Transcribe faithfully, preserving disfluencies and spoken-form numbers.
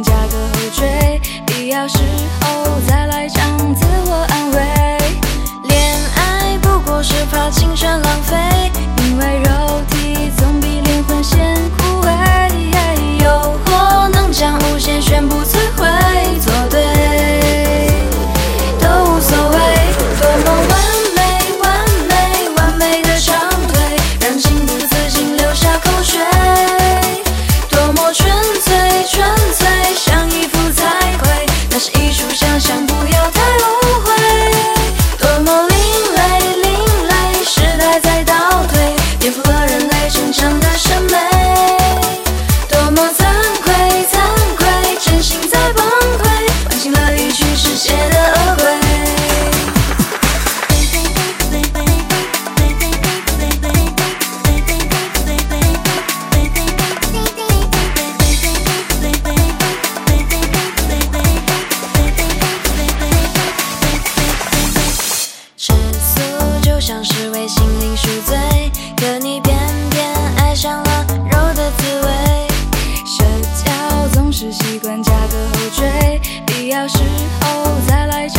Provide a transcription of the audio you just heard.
加个后缀，必要时候再来讲自我安慰。恋爱不过是怕青春浪费，因为肉体总比灵魂先枯萎。诱惑能将无限全部摧毁，做对都无所谓。多么完美，完美，完美的长腿，让情不自禁流下口水。多么纯粹，纯粹，像衣服才会，那是一出想象，不要太误会。多么另类，另类，时代在倒退，颠覆了人类成长的审美。多么惭愧，惭愧，真心在崩溃，唤醒了一群世界的恶鬼。吃素就像是为心灵赎罪，可你偏偏爱上了肉的滋味。社交总是习惯加个后缀，必要时候再来。